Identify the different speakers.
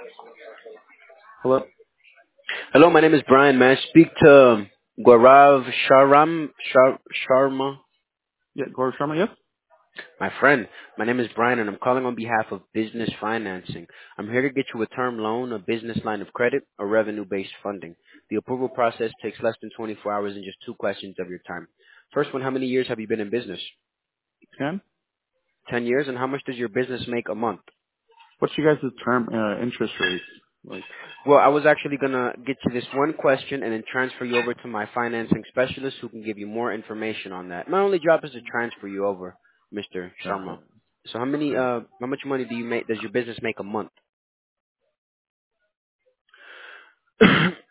Speaker 1: Hello?
Speaker 2: Hello, my name is Brian. May I speak to Gaurav Sharma?
Speaker 1: Yeah, Gaurav Sharma, yes?
Speaker 2: My friend, my name is Brian, and I'm calling on behalf of Business Financing. I'm here to get you a term loan, a business line of credit, or revenue-based funding. The approval process takes less than 24 hours and just two questions of your time. First one, how many years have you been in business?
Speaker 1: 10?
Speaker 2: 10 years, and how much does your business make a month?
Speaker 1: What's you guys' term interest rate? Like,
Speaker 2: Well, I was actually going to get to this one question and then transfer you over to my financing specialist who can give you more information on that. My only job is to transfer you over, Mr. Sharma.
Speaker 1: gotcha.
Speaker 2: So
Speaker 1: Okay.
Speaker 2: how much money do you make, does your business make a month?